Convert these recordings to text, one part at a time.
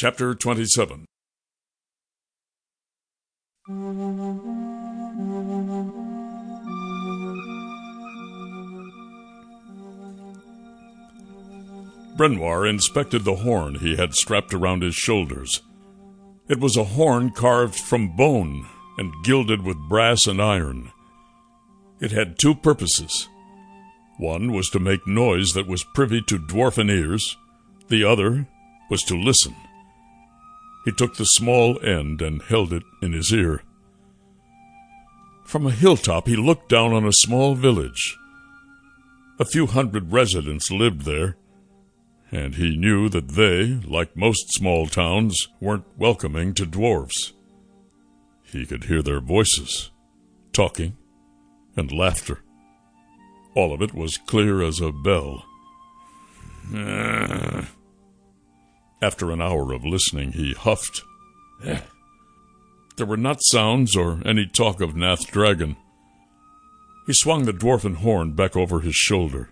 Chapter 27. Brenoir inspected the horn he had strapped around his shoulders. It was a horn carved from bone and gilded with brass and iron. It had two purposes. One was to make noise that was privy to dwarfen ears. The other was to listen. He took the small end and held it in his ear. From a hilltop he looked down on a small village. A few hundred residents lived there, and he knew that they, like most small towns, weren't welcoming to dwarves. He could hear their voices, talking and laughter. All of it was clear as a bell. After an hour of listening, he huffed. There were not sounds or any talk of Nath Dragon. He swung the dwarfen horn back over his shoulder.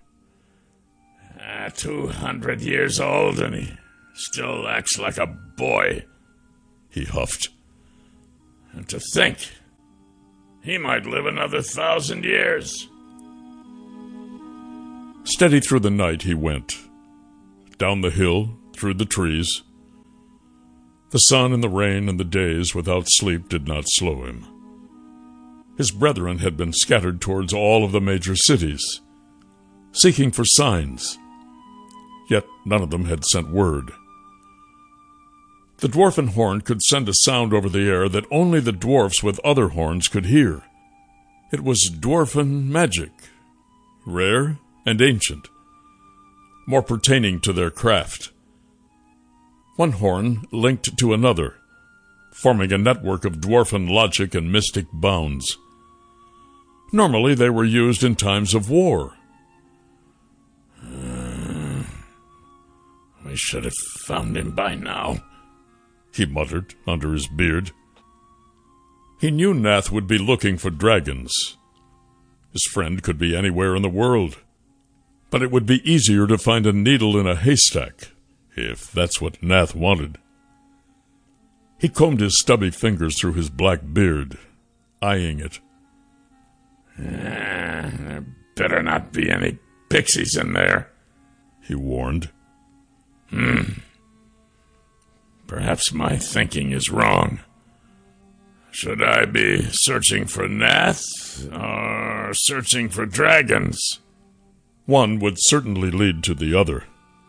200 years old, and he still acts like a boy, he huffed. And to think, he might live another 1,000 years. Steady through the night he went. Down the hill, through the trees. The sun and the rain and the days without sleep did not slow him. His brethren had been scattered towards all of the major cities, seeking for signs, yet none of them had sent word. The dwarfen horn could send a sound over the air that only the dwarfs with other horns could hear. It was dwarfen magic, rare and ancient, more pertaining to their craft. One horn linked to another, forming a network of dwarfen logic and mystic bounds. Normally they were used in times of war. We should have found him by now, he muttered under his beard. He knew Nath would be looking for dragons. His friend could be anywhere in the world, but it would be easier to find a needle in a haystack, if that's what Nath wanted. He combed his stubby fingers through his black beard, eyeing it. There better not be any pixies in there, he warned. Perhaps my thinking is wrong. Should I be searching for Nath or searching for dragons? One would certainly lead to the other.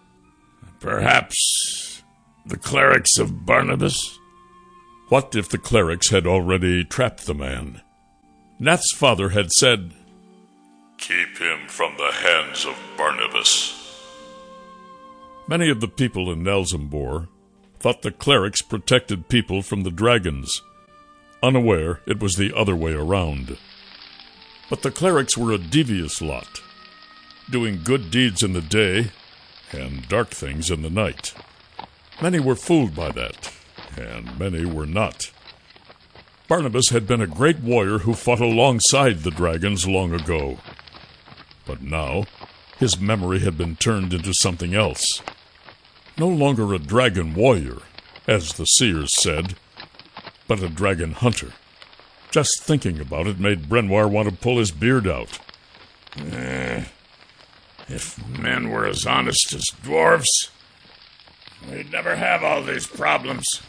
Perhaps the clerics of Barnabas? What if the clerics had already trapped the man? Nath's father had said, "Keep him from the hands of Barnabas." Many of the people in Nelzembor thought the clerics protected people from the dragons, unaware it was the other way around. But the clerics were a devious lot, doing good deeds in the day and dark things in the night. Many were fooled by that, and many were not. Barnabas had been a great warrior who fought alongside the dragons long ago. But now, his memory had been turned into something else. No longer a dragon warrior, as the seers said, but a dragon hunter. Just thinking about it made Brenoir want to pull his beard out. If men were as honest as dwarves, we'd never have all these problems.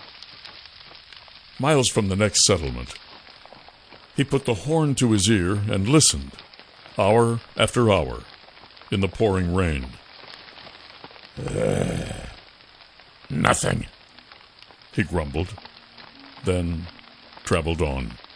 Miles from the next settlement, he put the horn to his ear and listened, hour after hour, in the pouring rain. Nothing, he grumbled, then traveled on.